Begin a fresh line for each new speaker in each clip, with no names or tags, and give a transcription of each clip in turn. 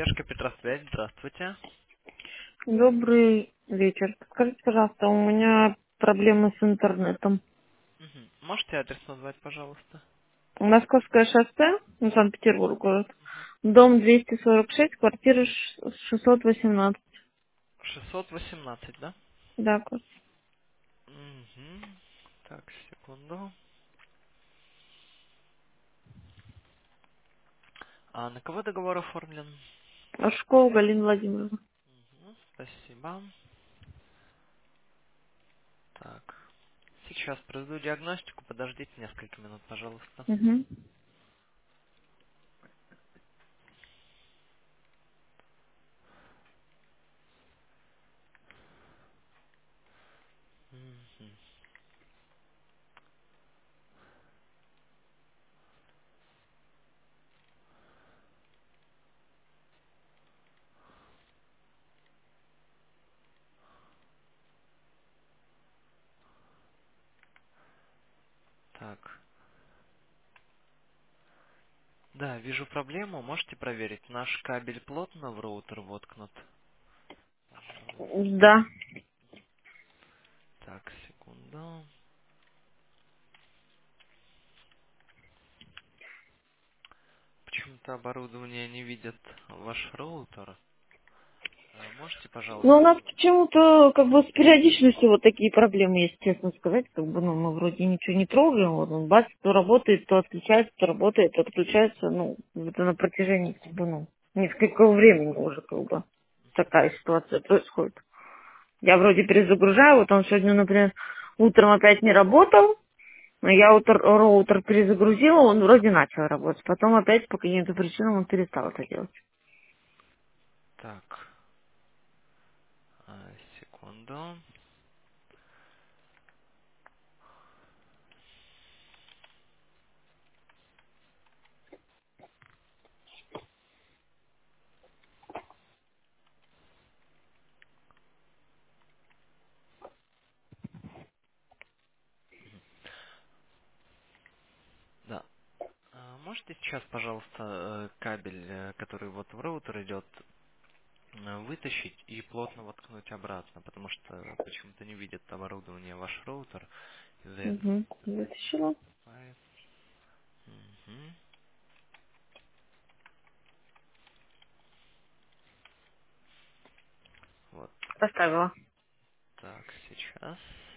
Техподдержка Петросвязь, здравствуйте.
Добрый вечер. Скажите, пожалуйста, у меня проблемы с интернетом.
Мгм. Можете адрес назвать, пожалуйста?
Московское шоссе, ну, Санкт-Петербург город, дом 246, квартира 618.
618, да?
Да, класс.
Мгм. Так, секунду. А на кого договор оформлен?
Школа Галина Владимировна.
Спасибо. Так. Сейчас проведу диагностику. Подождите несколько минут, пожалуйста.
Угу.
Мгм. Так. Да, вижу проблему. Можете проверить? Наш кабель плотно в роутер воткнут. Пожалуйста.
Да.
Так, секунду. Почему-то оборудование не видит ваш роутер. Можете,
Но у
пожалуйста...
нас почему-то как бы с периодичностью вот такие проблемы есть, честно сказать. Как бы, ну, мы вроде ничего не трогаем. Вот он бац, то работает, то отключается, то работает, то отключается. Ну, это на протяжении, как бы, ну, несколького времени уже, как бы, такая ситуация происходит. Я вроде перезагружаю, вот он сегодня, например, утром опять не работал, но я роутер перезагрузила, он вроде начал работать. Потом опять по каким-то причинам он перестал это делать.
Так, секунду. Да. Можете сейчас, пожалуйста, кабель, который вот в роутер идет, вытащить и плотно воткнуть обратно, потому что почему-то не видит оборудование ваш роутер, из-за этого
Угу. Вытащила.
бывает. Мгм. Вот
Поставила.
так, сейчас.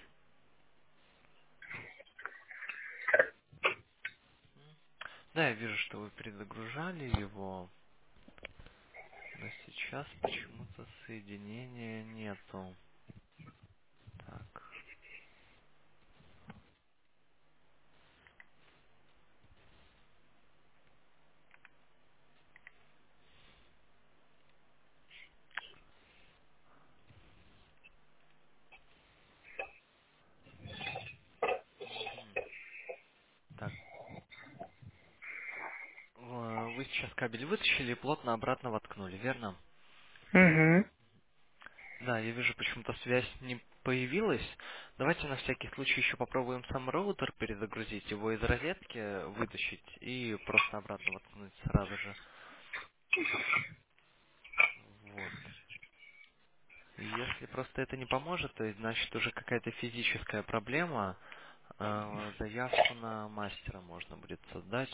Да, я вижу, что вы перезагружали его, но сейчас почему-то соединения нету. Так. Мгм. Так, вы сейчас кабель вытащили и плотно обратно воткнули, верно?
Угу.
Да, я вижу, почему-то связь не появилась. Давайте на всякий случай еще попробуем сам роутер перезагрузить, его из розетки вытащить и просто обратно воткнуть сразу же. Вот. И если просто это не поможет, то значит уже какая-то физическая проблема. Заявку на мастера можно будет создать.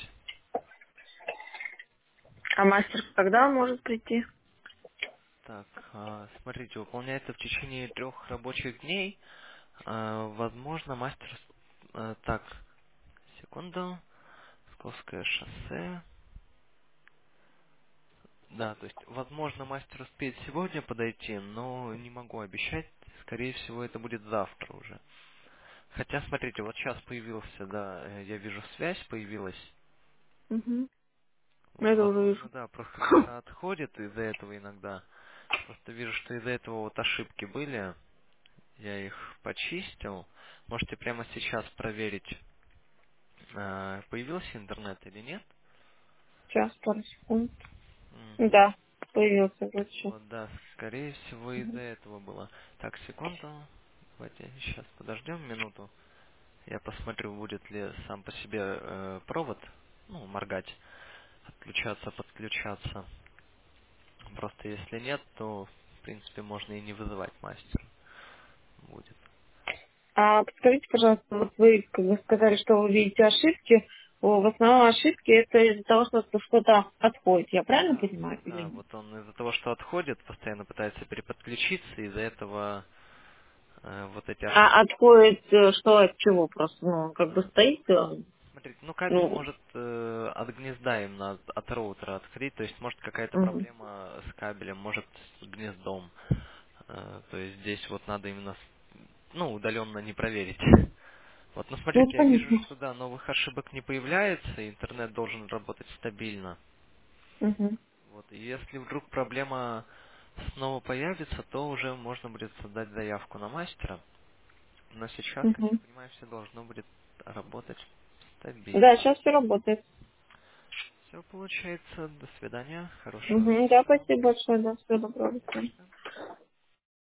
А мастер когда может прийти?
Так, смотрите, выполняется в течение 3 рабочих дней. Возможно, мастер... Так, секунду. Московское шоссе. Да, то есть, возможно, мастер успеет сегодня подойти, но не могу обещать. Скорее всего, это будет завтра уже. Хотя, смотрите, вот сейчас появился, да, я вижу, связь появилась.
Угу.
Вот,
Это уже вижу.
возможно, да, просто где-то отходит из-за этого иногда. Просто вижу, что из-за этого вот ошибки были. Я их почистил. Можете прямо сейчас проверить, появился интернет или нет.
Сейчас, пару секунд.
Мгм.
Да, появился вот сейчас.
Вот, да, скорее всего из-за этого было. Так, секунду. Давайте сейчас подождем минуту. Я посмотрю, будет ли сам по себе провод, ну, моргать, отключаться, подключаться. работает, а если нет, то, в принципе, можно и не вызывать мастера будет.
А подскажите, пожалуйста, вот вы как бы сказали, что вы видите ошибки. В основном ошибки это из-за того, что что-то отходит. Я правильно
Да,
понимаю или
да,
нет?
вот он из-за того, что отходит, постоянно пытается переподключиться, из-за этого вот эти
А
ошибки.
отходит что от чего просто? Ну, он как бы
Э,
стоит,
Смотрите, ну кабель
ну,
может от гнезда именно от роутера отходить, то есть может какая-то
мгм.
проблема с кабелем, может с гнездом. То есть здесь вот надо именно, ну, удаленно не проверить. Вот, но
Ну,
смотрите, я вижу,
понятно.
что да, новых ошибок не появляется, и интернет должен работать стабильно.
Мгм.
Вот, и если вдруг проблема снова появится, то уже можно будет создать заявку на мастера. Но сейчас, как я
Мгм.
понимаю, все должно будет работать
Да,
стабильно.
сейчас все работает.
Все получается. До свидания. Хорошего
Мгм. Да,
вечера.
спасибо большое, да, всего доброго. До свидания.
Конечно.